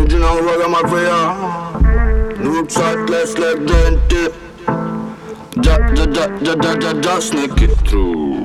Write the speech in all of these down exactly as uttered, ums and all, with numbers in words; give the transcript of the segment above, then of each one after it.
Niciuna uwaga mafia Noob sightless like denti Ja, ja, ja, ja, ja, ja, ja, sneak it through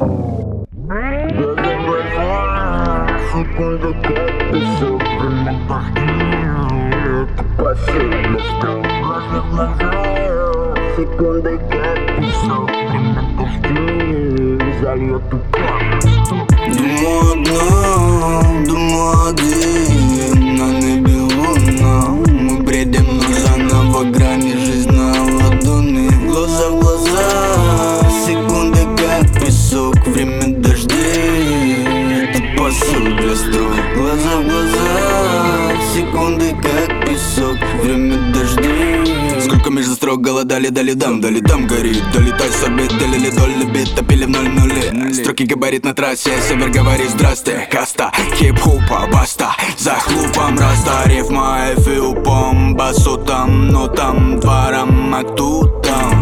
Секунду как песок, время пахнет Посыльностью глаза в глаза Секунды как песок, время пахнет Зальет упор Думаю одна, думаю один На небе луна Мы бредем, но заново грани Жизнь на ладони Глаза в глаза Секунды как песок, время дождей Это посыл для строк Глаза в глаза Секунды как песок, время дождей Сколько между строк голодали, дали дам, дали дам горит Долетай собой, долили доли бит, топили в ноль нуле Строки габарит на трассе, север говорит здрасте Каста, хип-хопа, баста, за хлупом раста Рифма, эфиупом, басу там, но там двором, а тут там